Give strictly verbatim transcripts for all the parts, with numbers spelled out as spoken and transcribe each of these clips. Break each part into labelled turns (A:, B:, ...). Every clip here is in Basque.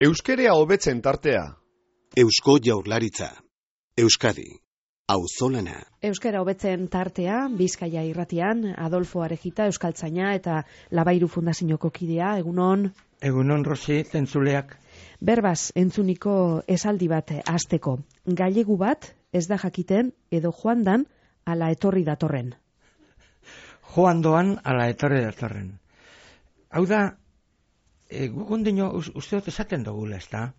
A: Euskerea hobetzen tartea.
B: Eusko Jaurlaritza. Euskadi. Auzolana.
C: Euskara hobetzen tartea, Bizkaia irratian, Adolfo Arejita, Euskaltzaina eta Labairu Fundazioko kidea, egunon.
D: Egunon, Rosi, zentzuleak.
C: Berbaz, entzuniko esaldi bat hasteko. Galegu bat ez da jakiten edo joan dan ala etorri datorren.
D: Joan doan ala etorri datorren. Hau da, e, gukondino uste dut esaten dugula, ez da?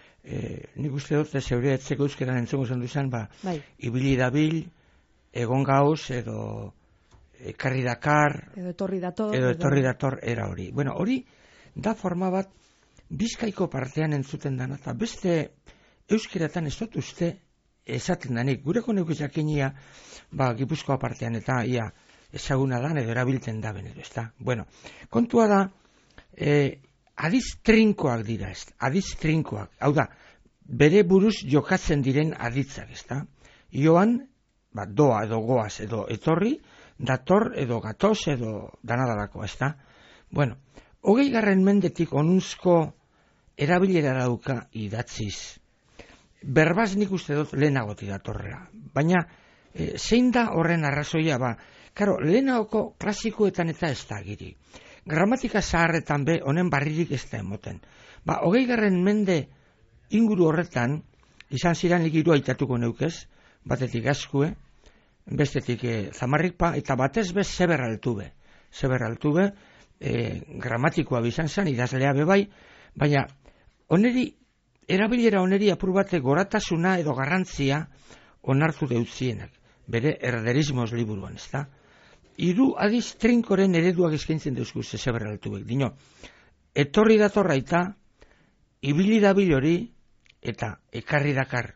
D: E, nik uste dut zeure etzeko euskeran entzungo zen duzan, ba,
C: bai.
D: Ibili dabil, egon gauz, edo ekarri dakar,
C: edo etorri dator,
D: edo etorri dator era hori. Bueno, hori da forma bat Bizkaiko partean entzuten dana, eta beste euskeratan ez dut uste esaten danik. Gureko neuke jakinia, ba, Gipuzkoa partean eta ia ezaguna dan edo erabiltzen da benedo, ez da? Bueno, kontua da, e, adiz trinkoak dira, ez da? Adiz trinkoak. Hau da, bere buruz jokatzen diren aditzak, ez da? Joan, ba, doa edo goaz edo etorri, dator edo gatoz edo danadalako, ez da? Bueno, hogei garren mendetik onuzko erabilera dauka idatziz. Berbaz nik uste dut lehenagoti datorrela. Baina, e, zein da horren arrazoia, ba, karo, lehenagoko klasikoetan eta ez da giri. Gramatika zaharretan be, honen barririk ez da emoten. Ba, hogei garren mende inguru horretan, izan ziren ligiru aitatuko neukez, batetik askue, bestetik e, zamarrikpa, eta batez bez zeberraltube. Zeberraltube, e, gramatikoa bizan zen, idazlea bebai, baina oneri, erabilera oneri apur bate goratasuna edo garrantzia onartu deutzienak, bere erderismoz liburuan, ez da? Hiru adiz trinkoren ereduak eskaintzen deuzku zeberraltuek, dino, etorri datorraita, ibili dabil hori, eta ekarri dakar.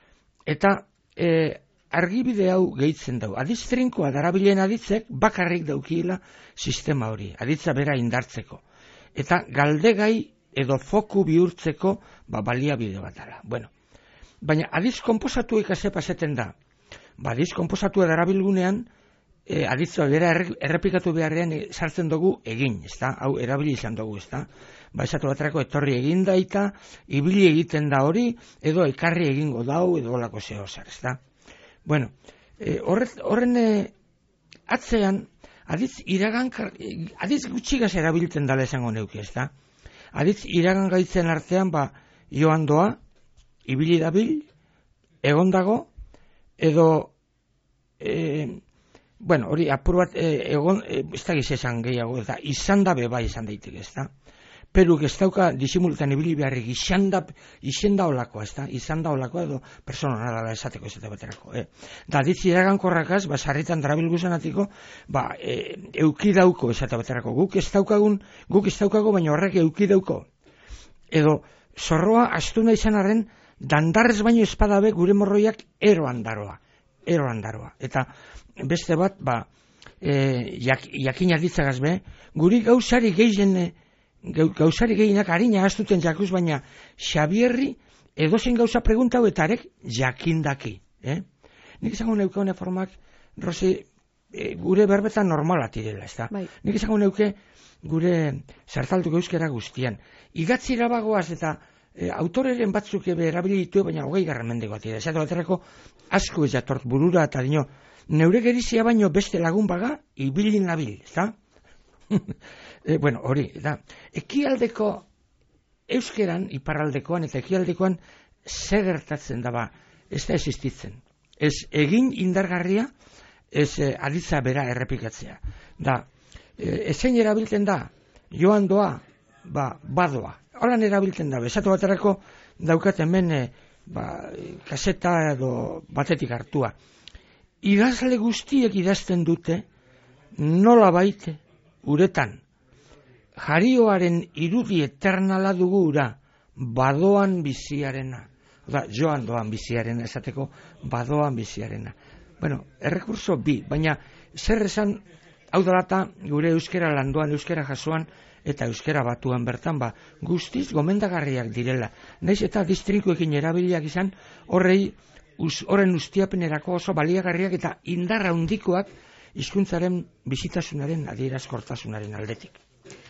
D: Eta e, argibide hau gehitzen dau. Adiz trinkoa darabilen aditzek bakarrik daukiela sistema hori, aditza bera indartzeko. Eta galdegai edo foku bihurtzeko ba, baliabide bat dara. Bueno, baina adiz komposatu ikasepaseten da. Ba, adiz komposatua darabilgunean, e, aditzoa bera errepikatu beharrean e, sartzen dugu egin, ez da? Hau erabili izan dugu, ez da? Ba, esatu baterako etorri egin daita, ibili egiten da hori, edo ekarri egingo dau, edo olako zehozar, ez da? Bueno, e, horret, horren e, atzean, aditz iragan, aditz gutxigaz erabiltzen dala esango neuke, ez da? Aditz iragan gaitzen artean, ba, joan doa, ibili dabil, egon dago, edo, e, bueno, hori apur bat, e, egon, e, ez da giz esan gehiago, eta izan da beba izan daiteke, ez da? Peruk ez dauka disimulutan ibili beharrik izan da, izan da olakoa, ez da? Izan da olakoa edo persona nara esateko ez eta baterako. Eh? Da, aditz iragan korrakaz, ba, sarritan darabilguzan atiko, ba, e, eukidauko ez eta baterako. Guk ez daukagun, guk ez daukago, baina horrek eukidauko. Edo, zorroa astuna izan arren, dandarrez baino espadabe gure morroiak eroan daroa. Eroan daroa. Eta beste bat, ba, e, jak, jakin aditzagaz be, guri gauzari gehien, gauzari gehienak harina astuten jakuz, baina Xabierri edozen gauza preguntau eta arek jakindaki. Eh? Nik izango neuke hone formak, Rosi, e, gure berbetan normalat direla, ez da?
C: Bai.
D: Nik izango neuke gure sartalduko euskera guztian. Igatzi irabagoaz eta e, autoreren batzuk ebe erabili ditu, baina hogei garren mendeko atira. Esatu baterako asko ez jatort burura eta dino, neure gerizia baino beste lagun baga, ibilin nabil, ez da? E, bueno, hori, da, ekialdeko euskeran, iparraldekoan eta ekialdekoan zer gertatzen da ba, ez da existitzen. Ez egin indargarria, ez e, aditza bera errepikatzea. Da, e, ezein erabiltzen da, joan doa, ba, badoa. Horan erabiltzen da, esatu baterako daukat hemen e, ba, kaseta edo batetik hartua. Idazle guztiek idazten dute, nola baite, uretan, jarioaren irudi eternala dugu ura, badoan biziarena. Da, joan doan biziarena, esateko badoan biziarena. Bueno, errekurso bi, baina zer esan, hau dalata gure euskera landoan, euskera jasoan, eta euskera batuan bertan, ba, guztiz gomendagarriak direla. Naiz eta distrikuekin erabiliak izan, horrei, us, horren ustiapenerako oso baliagarriak eta indarra handikoak hizkuntzaren bizitasunaren adierazkortasunaren aldetik.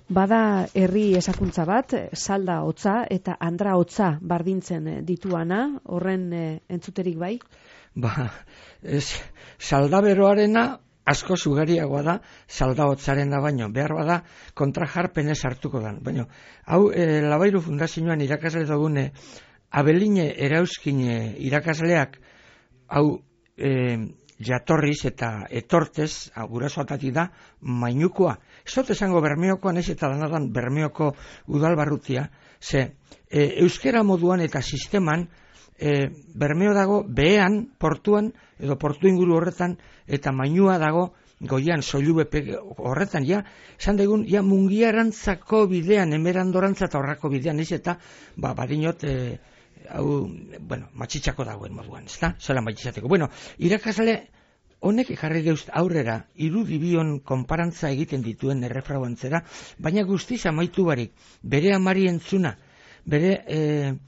C: Bada herri esakuntza bat, salda hotza eta andra hotza bardintzen dituana, horren entzuterik bai?
D: Ba, ez, saldaberoarena asko sugariagoa da salda hotzarena baino, behar bada kontrajarpenez hartuko dan. Baina, hau e, Labairu Fundazioan irakasle dugune, Abeline Erauskine irakasleak, hau e, jatorriz eta etortez, gurasoatatik da, mainukoa. Ez dut esango Bermeokoan ez eta danadan Bermeoko udalbarrutia, ze e, euskera moduan eta sisteman e, Bermeo dago behean, portuan, edo portu inguru horretan, eta mainua dago goian, soilubepe horretan, ja, esan degun, ja, mungiarantzako bidean, emerandorantza eta horrako bidean, ez eta, ba, badinot, e, hau, bueno, matxitxako dagoen moduan, ez da? Zela matxitxateko. Bueno, irakasle honek jarri deust aurrera, irudibion konparantza egiten dituen errefrauantzera, baina guztiz amaitu barik, bere amari entzuna, bere, e,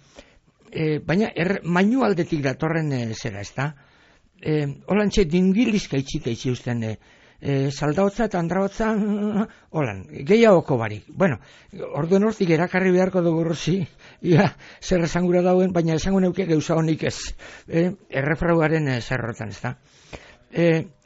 D: e, baina er, mainu aldetik datorren e, zera, ez da? E, Holantxe dingilizka itxika itxi usten, e, e, saldaotza eta andraotza, holan, gehiagoko barik. Bueno, orduen hortik erakarri beharko dugu rozi, ia, zer esangura dauen, baina esango neuke gauza honik ez, e, errefrauaren e, zerrotan, ez da. E,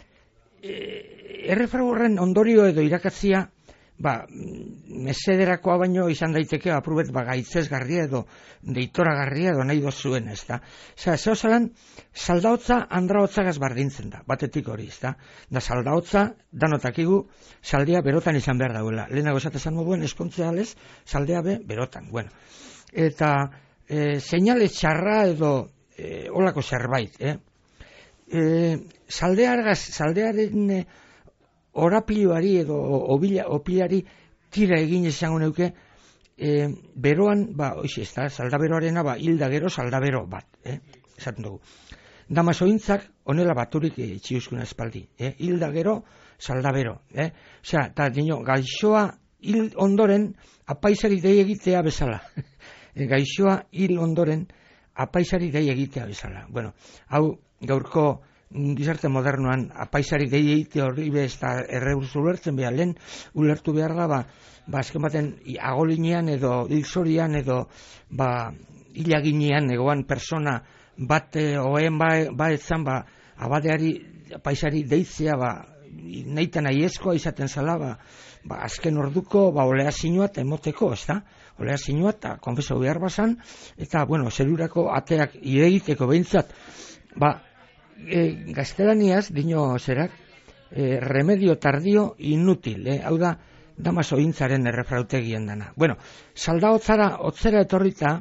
D: e, errefrau horren ondorio edo irakatzia, ba, mesederakoa baino izan daiteke aprubet ba, gaitzesgarria edo deitoragarria edo nahi dozuen, ez da. Zer, zeo zalan, saldaotza andraotzagaz bardintzen da, batetik hori, ez da. Da saldaotza, danotakigu, saldea berotan izan behar dauela. Lehenago esatezan moduen, eskontzealez, saldea be berotan. Bueno, eta e, seinale txarra edo e, olako zerbait, eh? E, saldeargaz, saldearen e, orapiluari edo obila, opilari tira egin esango neuke, e, beroan, ba, oixe, ez da, saldaberoarena, ba, hilda gero saldabero bat, eh? Esaten dugu. Damasointzak onela baturik e, txiuskuna espaldi, eh? Hilda gero saldabero, eh? Osea, eta dino, gaixoa hil ondoren apaisari dei egitea bezala. E, gaixoa hil ondoren apaisari dei egitea bezala. Bueno, hau gaurko gizarte modernoan apaisari dei egitea horri bez eta errebuz ulertzen behar, lehen ulertu behar da, ba, ba azken baten agolinean edo hilzorian edo ba, hilaginean egoan persona bat oen ba, ba etzan, ba, abadeari apaisari deitzea, ba, nahitan aiezkoa izaten zala, ba, ba, azken orduko, ba, olea zinua eta emoteko, ez da? Olea zinua eta konfeso behar bazan, eta, bueno, zerurako ateak iregiteko behintzat, ba, e, gaztelaniaz, dino zerak, e, remedio tardio inutil, eh? Hau da, Damaso intzaren errefrautegien dana. Bueno, salda hotzara, hotzera etorrita,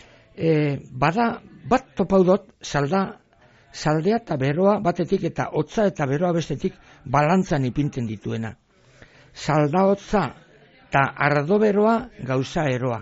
D: e, bada, bat topaudot, salda, saldea eta beroa batetik eta hotza eta beroa bestetik balantzan ipinten dituena. Salda hotza eta ardo beroa gauza eroa.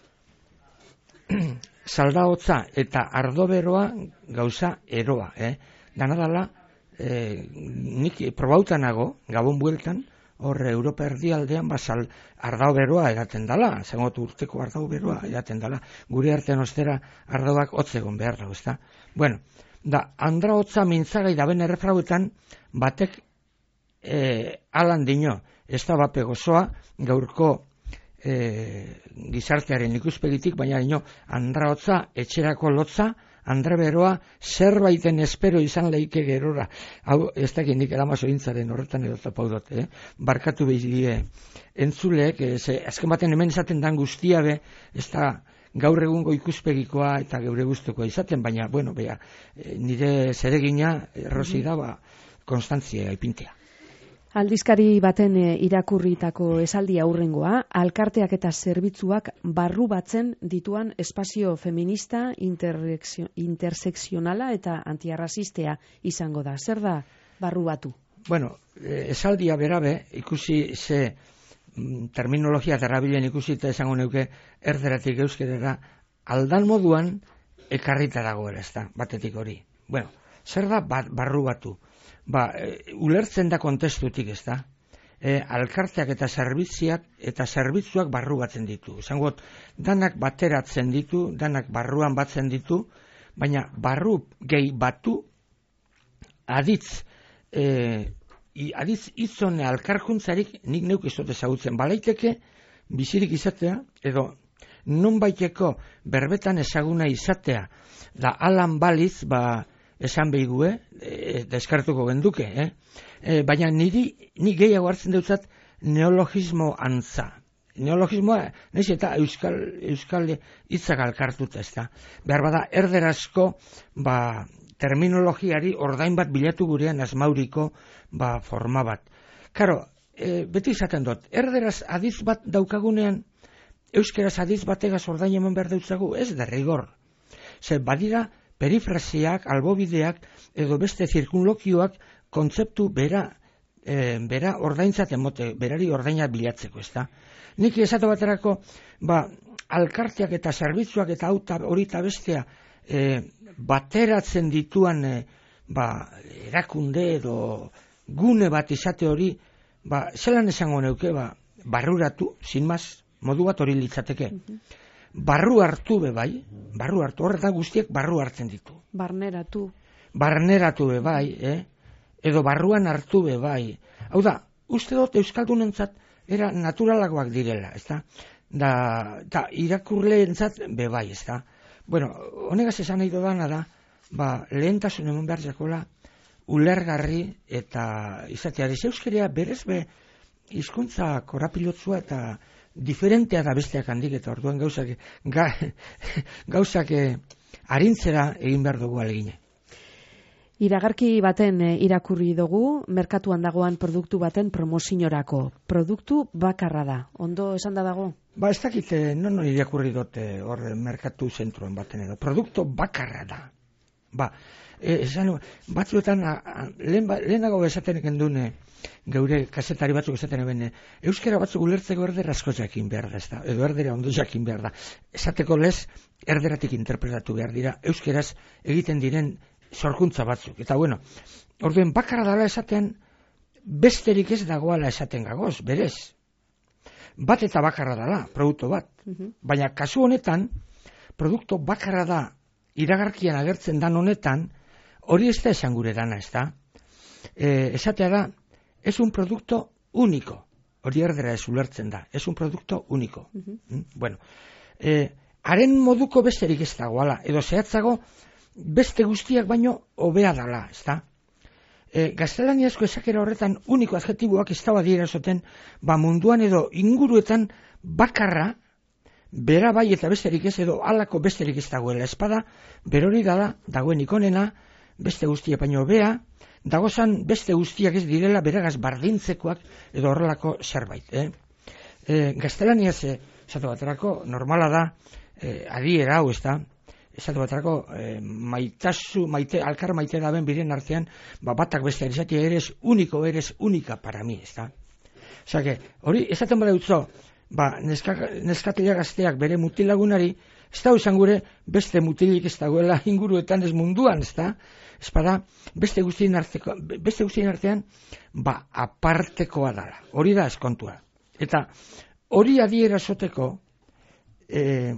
D: Salda hotza eta ardo beroa gauza eroa. Eh? Dana dala, eh, nik probautanago, gabon bueltan, hor Europa erdialdean basal ardau beroa edaten dala, zengot urteko ardau beroa edaten dala, gure artean ostera ardauak hotzegon behar dago, ezta? Bueno, da, andra hotza mintzagai daben errefrauetan, batek e, alan dino, ez da bape gozoa, gaurko e, gizartearen ikuspegitik, baina dino, andra hotza, etxerako lotza, andre beroa, zerbaiten espero izan leike gerora. Hau, ez dakit nik Damaso intzaren horretan edo tapaudot, eh? Barkatu behizidie entzuleek, ze, azken baten hemen izaten dan guztia be, ez da gaur egungo ikuspegikoa eta geure guztukoa izaten, baina, bueno, bea, nire zeregina, errosi da, ba, konstantzia ipintea.
C: Aldizkari baten irakurritako esaldi aurrengoa, alkarteak eta zerbitzuak barru batzen dituan espazio feminista, intersekzionala eta antiarrazistea izango da. Zer da barru batu?
D: Bueno, esaldia berabe, ikusi ze terminologia terrabilen ikusi eta esango neuke erderatik euskerera, aldan moduan ekarrita dagoela, ez da, batetik hori. Bueno, zer da barru batu? Ba, e, ulertzen da kontestutik, ez da? E, alkarteak eta zerbitziak eta zerbitzuak barru batzen ditu. Zangot, danak bateratzen ditu, danak barruan batzen ditu, baina barru gehi batu aditz, e, aditz itzone alkarkuntzarik nik neuk izot ezagutzen. Balaiteke, bizirik izatea, edo nonbaiteko berbetan ezaguna izatea, da alan baliz, ba, esan behigue, e, deskartuko genduke, eh? E, baina niri, ni gehiago hartzen dutzat neologismo antza. Neologismoa, nahiz eta euskal, euskal hitzak alkartuta, ez da. Behar bada, erderazko, ba, terminologiari ordain bat bilatu gurean asmauriko, ba, forma bat. Karo, e, beti izaten dut, erderaz adiz bat daukagunean, euskeraz adiz bategaz ordain eman behar dautzagu, ez da rigor. Ze, badira, perifrasiak, albobideak, edo beste zirkunlokioak, kontzeptu bera, e, bera ordaintzat emote, berari ordaina bilatzeko, ez da. Nik esatu baterako, ba, alkarteak eta zerbitzuak eta auta hori eta bestea e, bateratzen dituan e, ba, erakunde edo gune bat izate hori, ba, zelan esango neuke, ba, barruratu, sinmaz, modu bat hori litzateke. Barru hartu be bai, barru hartu, horretan guztiek barru hartzen ditu.
C: Barneratu.
D: Barneratu be bai, eh? Edo barruan hartu be bai. Hau da, uste dut euskaldunentzat era naturalagoak direla, ezta? Da, da irakurleentzat be bai, ezta? Bueno, honegaz esan nahi dodana da, ba, lehentasun eman behar jakola, ulergarri eta izateari zeuskerea berez be hizkuntza korapilotzua eta diferentea da besteak handik, eta orduan gauzak ga, gauzak arintzera egin behar dugu alegine.
C: Iragarki baten irakurri dugu, merkatuan dagoan produktu baten promoziorako. Produktu bakarra da. Ondo esan da dago?
D: Ba, ez dakite, non non irakurri dute hor merkatu zentruen baten edo. Produktu bakarra da. Ba, e, esan, batzuetan, lehen, lehenago esaten gendune, geure kazetari batzuk esaten eben, euskera batzuk ulertzeko erdera asko jakin behar da, ez da, edo erdera ondo jakin behar da. Esateko lez, erderatik interpretatu behar dira, euskeraz egiten diren sorkuntza batzuk. Eta bueno, orduen bakarra dala esaten, besterik ez dagoala esaten gagoz, berez. Bat eta bakarra dala, produktu bat. Uh-huh. Baina kasu honetan, produktu bakarra da, iragarkian agertzen dan honetan, hori ez da esan gure dana, ez da. E, esatea da, es un producto único. Hori erdera ez ulertzen da, es un producto único. Uh-huh. Mm? Bueno, e, haren moduko besterik ez dagoala, edo zehatzago, beste guztiak baino hobea dala, ezta? E, gaztelaniazko esakera horretan uniko adjetiboak ez da badiera esoten, ba munduan edo inguruetan bakarra, bera bai eta besterik ez, edo halako besterik ez dagoela. Espada, berori dala, dagoen ikonena, beste guztiak baino hobea, dagozan beste guztiak ez direla beragaz bardintzekoak edo horrelako zerbait. Eh? E, gaztelaniaz, esatu baterako, normala da, e, adiera hau, ez da, esatu baterako, e, maitasu, maite, alkar maite daben biren artean, ba, batak beste esatia eres uniko, eres unika para mi, ez da. Osa, que, hori, esaten bada utzo, ba, neska, neskatila gazteak bere mutilagunari, ez da usan gure beste mutilik ez dagoela inguruetan ez munduan, ez da. Ez bada, beste guztien arteko, beste guztien artean, ba, apartekoa dala. Hori da eskontua. Eta hori adiera esoteko, eh,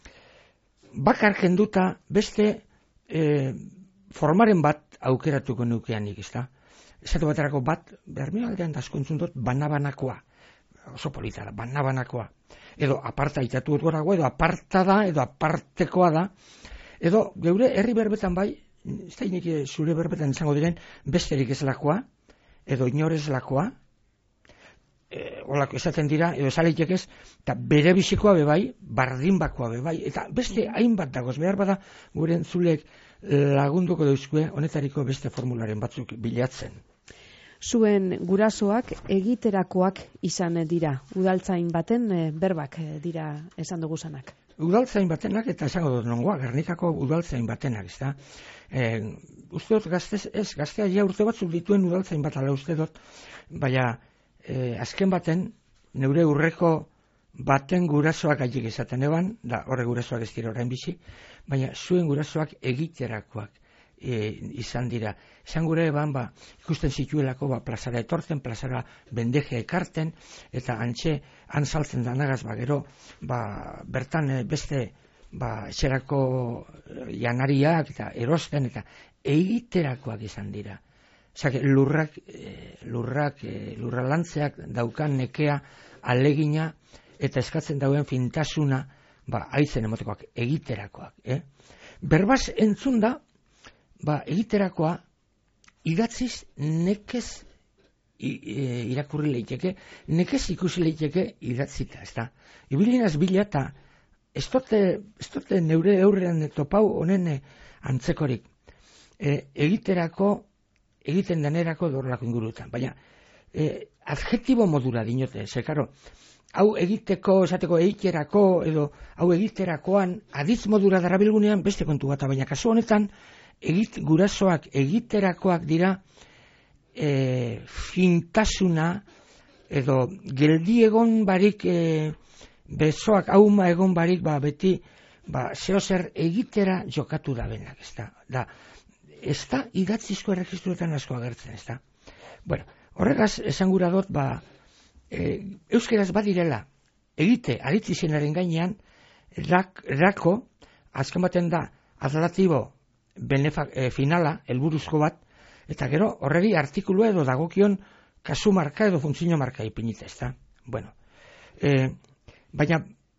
D: bakar kenduta beste e, formaren bat aukeratuko nukeanik, ez da? Esatu baterako bat, bermio aldean daskontzun dut, banabanakoa. Oso polita da, banabanakoa. Edo aparta itatu gorago, edo aparta da, edo apartekoa da. Edo geure herri berbetan bai, ez da inek zure berbetan izango diren, besterik ez lakoa, edo inorez lakoa, E, olako esaten dira, edo esaleik ez, eta bere bizikoa bebai, bardin bakoa bebai, eta beste hainbat dagoz, behar bada gure entzulek lagunduko dauzkue honetariko beste formularen batzuk bilatzen.
C: Zuen gurasoak egiterakoak izan dira, udaltzain baten e, berbak dira esan dugu zanak.
D: Udaltzain batenak, eta esango dut nongoa, Gernikako udaltzain batenak, ez da. E, uste dut gaztez, ez, gaztea ja urte batzuk dituen udaltzain bat ala uste dut, baina E, azken baten, neure urreko baten gurasoak aiek izaten eban, da horre gurasoak ez dira orain bizi, baina zuen gurasoak egiterakoak e, izan dira. Esan gure eban, ba, ikusten zituelako, ba, plazara etortzen, plazara bendeje ekarten, eta antxe, antzaltzen danagaz, ba, gero, ba, bertan e, beste, ba, etxerako janariak, eta erosten, eta egiterakoak izan dira. Zake, lurrak, lurrak, lurralantzeak daukan nekea alegina eta eskatzen dauen fintasuna, ba, aitzen emotekoak, egiterakoak. Eh? Berbaz entzun da, ba, egiterakoa, idatziz nekez irakurri leiteke, nekez ikusi leiteke idatzita, ez da. Ibilinaz bila eta ez dote neure eurrean topau honen antzekorik. E, egiterako, egiten denerako dorlako ingurutan. Baina, e, adjetibo modura dinote, ze, karo, hau egiteko, esateko egiterako, edo hau egiterakoan, aditz modura darabilgunean beste kontu bat, baina kasu honetan, egit, gurasoak egiterakoak dira, E, fintasuna edo geldi egon barik e, besoak hauma egon barik ba, beti ba, zeo zer egitera jokatu da benak, ez da, da ez da idatzizko erregistruetan asko agertzen, ez da. Bueno, horregaz esan gura dut, ba, e, euskeraz badirela egite aritzizenaren gainean rak, rako, azken baten da adlatibo benefa, e, finala, helburuzko bat, eta gero horreri artikulu edo dagokion kasu marka edo funtzio marka ipinita, ez da. Bueno, e, baina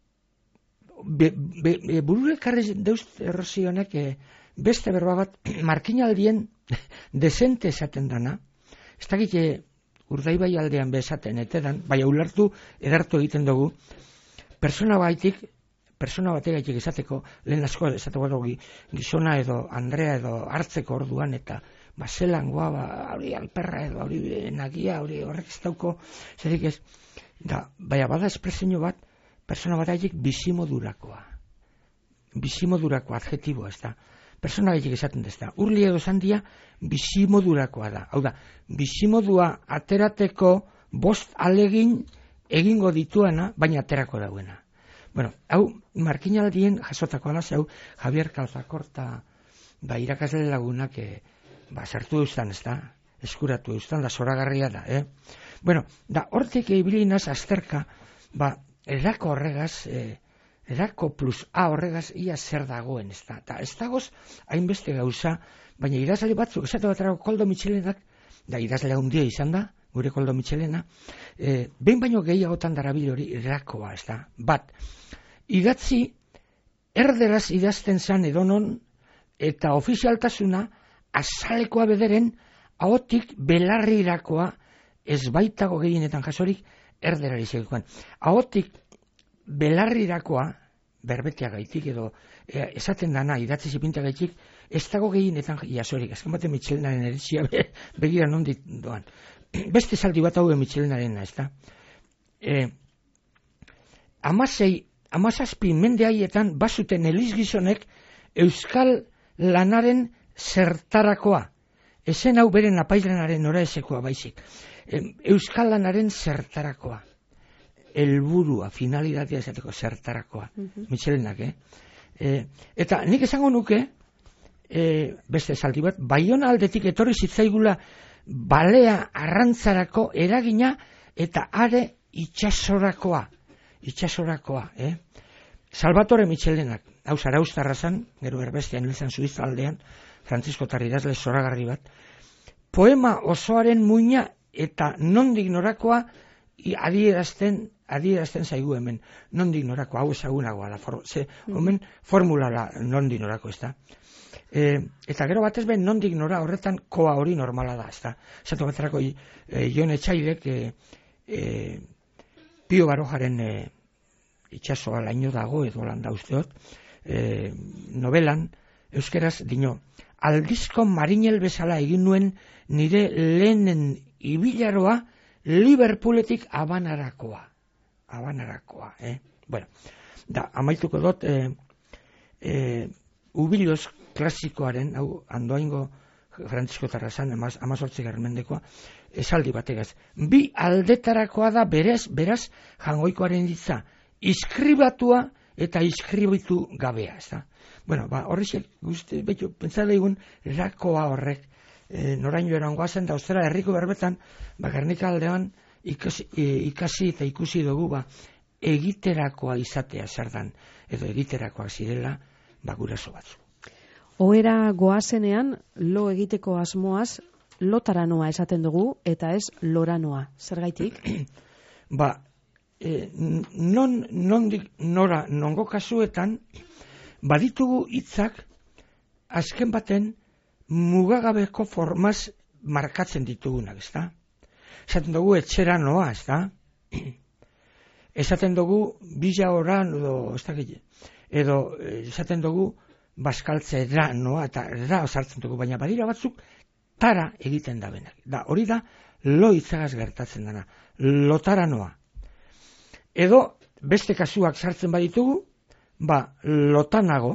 D: be, be, be, burure karri deuz errozi honek e, beste berba bat markinaldien desente esaten dana, ez da gite Urdaibai aldean bezaten etedan, bai ulertu edartu egiten dugu, persona baitik, persona bategaitik esateko, lehen asko esateko dugu gizona edo Andrea edo hartzeko orduan eta ba, zelangoa, ba, hori alperra edo, hori nagia, hori horrek ez dauko, zerik ez, da, baina bada espresio bat, persona bat haiek bizimodurakoa. Bizimodurakoa, adjetiboa, ez da. Persona haiek esaten ez da. Urli edo zandia, bizimodurakoa da. Hau da, bizimodua aterateko bost alegin egingo dituena, baina aterako dauena. Bueno, hau, markinaldien jasotako alaz, hau, Javier Calzacorta, ba, irakasle lagunak, e, ba, sartu eustan, ez da, eskuratu eustan, da, zoragarria da, eh? Bueno, da, hortik ibilinaz azterka, ba, erako horregaz, eh, erako plus A horregaz, ia zer dagoen, ez da, eta ez dagoz, hainbeste gauza, baina idazle batzuk, esate baterako Koldo Mitxelenak, da, idazle handia izan da, gure Koldo Mitxelena, eh, behin baino gehiagotan darabil hori erakoa, ez da, bat, idatzi, erderaz idazten zan edonon, eta ofizialtasuna, azalekoa bederen, ahotik belarrirakoa ez baitago gehienetan jasorik erderari segikoan. Ahotik belarrirakoa, berbetea gaitik edo e, esaten dana idatzi zipinta gaitik, ez dago gehienetan jasorik. Azken batean Mitxelenaren eritzia be, begira nondi doan. Beste zaldi bat hau Mitxelenarena, ez da. E, amasei, amazazpi mende haietan bazuten elizgizonek euskal lanaren zertarakoa. Ezen hau beren apaizlenaren nora ezekoa baizik. Euskal lanaren zertarakoa. Helburua, finalidadea esateko zertarakoa. Uh-huh. Mitxelenak, eh? E, eta nik esango nuke, e, beste zaldi bat, Baiona aldetik etorri zitzaigula balea arrantzarako eragina eta are itxasorakoa. Itxasorakoa, eh? Salvatore Mitxelenak, hau zarauztarra zan, gero erbestean hilzan Suiza aldean, Francisco Tarridazle zoragarri bat, poema osoaren muina eta nondik norakoa adierazten, adierazten zaigu hemen, nondik norakoa, hau ezagunagoa da, for, ze, hemen formula la nondik norako, ez da. E, eta gero batez ben nondik nora horretan koa hori normala da, ez da. Zato baterako e, Jon Etxailek e, e, Pio Barojaren e, itxasoa laino dago, edo landa usteot, e, novelan, euskeraz dino, aldizko marinel bezala egin nuen nire lehenen ibilaroa Liverpooletik Habanarakoa. Habanarakoa, eh? Bueno, da, amaituko dut, eh, eh, Ubiloz klasikoaren, hau, Andoaingo Francisco Tarrazan, amazortzi garmendekoa, esaldi bategaz. Bi aldetarakoa da berez, beraz, jangoikoaren ditza, iskribatua eta iskribitu gabea, ez da. Bueno, ba, horrexek, guzti, betu, pentsala egun, rakoa horrek, e, noraino erangoa zen, da, ostera, herriko berbetan, ba, Gernika aldean, ikasi, e, ikasi eta ikusi dugu, ba, egiterakoa izatea zer dan, edo egiterakoa zirela, ba, guraso batzu.
C: Ohera goazenean, lo egiteko asmoaz, lotaranoa esaten dugu, eta ez loranoa. Zergaitik?
D: Ba, e, non, nondik, nora, nongo kasuetan, baditugu hitzak azken baten mugagabeko formaz markatzen ditugunak, ez da? Esaten dugu etxera noa, ez da? Esaten dugu bila oran, edo, ez da, edo esaten dugu baskaltzera noa, eta erra osartzen dugu, baina badira batzuk tara egiten da benak. Da, hori da, lo hitzagaz gertatzen dana, lotara noa. Edo, beste kasuak sartzen baditugu, ba, lotanago,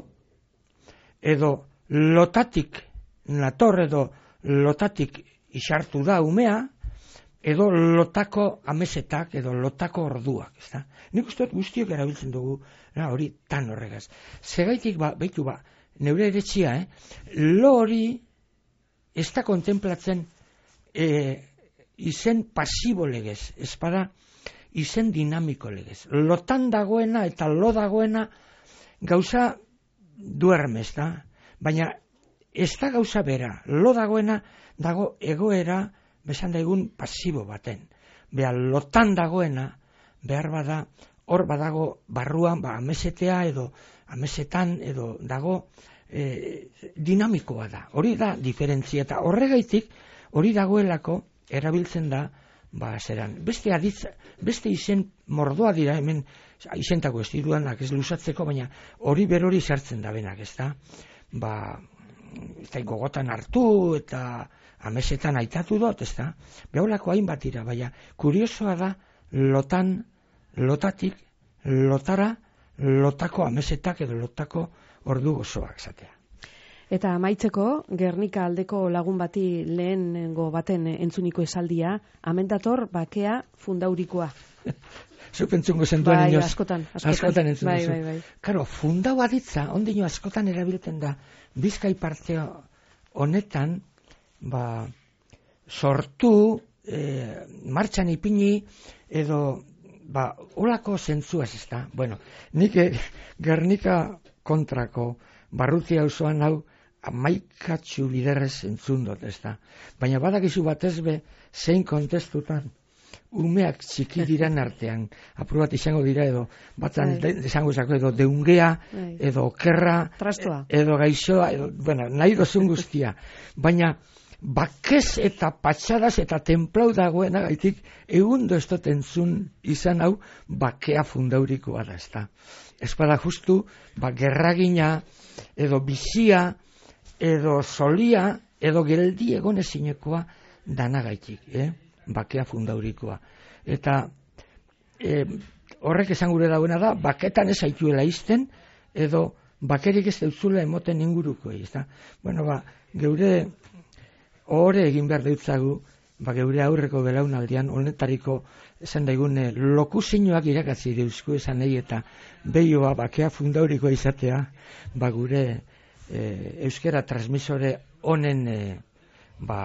D: edo lotatik nator, edo lotatik isartu da umea, edo lotako amesetak, edo lotako orduak, ez da? Nik uste dut guztiok erabiltzen dugu, na, hori tan horregaz. Zegaitik, ba, behitu ba, neure eretxia, eh? Lo hori ez da kontemplatzen e, izen pasibo legez, ez bada izen dinamiko legez. Lotan dagoena eta lo dagoena gauza duermez, da? Baina ez da gauza bera. Lo dagoena dago egoera besan daigun pasibo baten. Beha, lotan dagoena, behar bada, hor badago barruan, ba, amesetea edo amesetan edo dago e, dinamikoa da. Hori da diferentzia eta horregaitik hori dagoelako erabiltzen da, ba, zeran. Beste aditz, beste izen mordoa dira, hemen izentako ez diruanak ez luzatzeko, baina hori berori sartzen da benak, ez da? Ba, ez da gogotan hartu eta amesetan aitatu dut, ez da? Beholako hainbat dira, baina kuriosoa da lotan, lotatik, lotara, lotako amesetak edo lotako ordu gozoak zatea.
C: Eta amaitzeko, Gernika aldeko lagun bati lehenengo baten entzuniko esaldia, amendator bakea fundaurikoa.
D: Zupentzungo zenduen
C: bai,
D: inoz.
C: askotan, askotan.
D: Askotan entzun
C: bai,
D: duzu.
C: bai, bai.
D: Karo, fundau aditza, ondino askotan erabiltzen da, Bizkai parte honetan, ba, sortu, e, martxan ipini, edo, ba, olako zentzuaz, ez da? Bueno, nik e, Gernika kontrako barrutia auzoan hau, amaikatxu biderrez entzun dut, ez da? Baina badakizu batez be, zein kontestutan, umeak txiki diran artean, apur bat izango dira edo, batan izango zako edo deungea, Ai. edo okerra,
C: Trastoa.
D: edo gaixoa, edo, bueno, nahi dozun guztia. Baina, bakez eta patxadas eta templau dagoena gaitik, egundo ez dut entzun izan hau, bakea fundaurikoa da, ez da. Ez bada justu, ba, gerragina, edo bizia, edo solia, edo geldi egon ezinekoa dana gaitik, eh? Bakea fundaurikoa. Eta e, horrek esan gure dagoena da, baketan ez aituela izten, edo bakerik ez deutzula emoten inguruko, ez da? Bueno, ba, geure ohore egin behar deutzagu, ba, geure aurreko belaunaldian, honetariko esan daigune, lokuzinoak irakatzi deuzku esan nahi, eta behioa bakea fundaurikoa izatea, ba, gure e, euskera transmisore honen e, ba,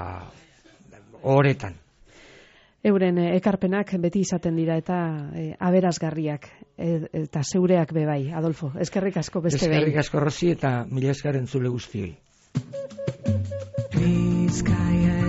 D: ohoretan.
C: Euren ekarpenak beti izaten dira eta e, aberazgarriak e, eta zeureak be bai, Adolfo. Eskerrik asko beste behin.
D: Eskerrik asko Rosi eta mila esker entzule guztioi.
E: Bizkaia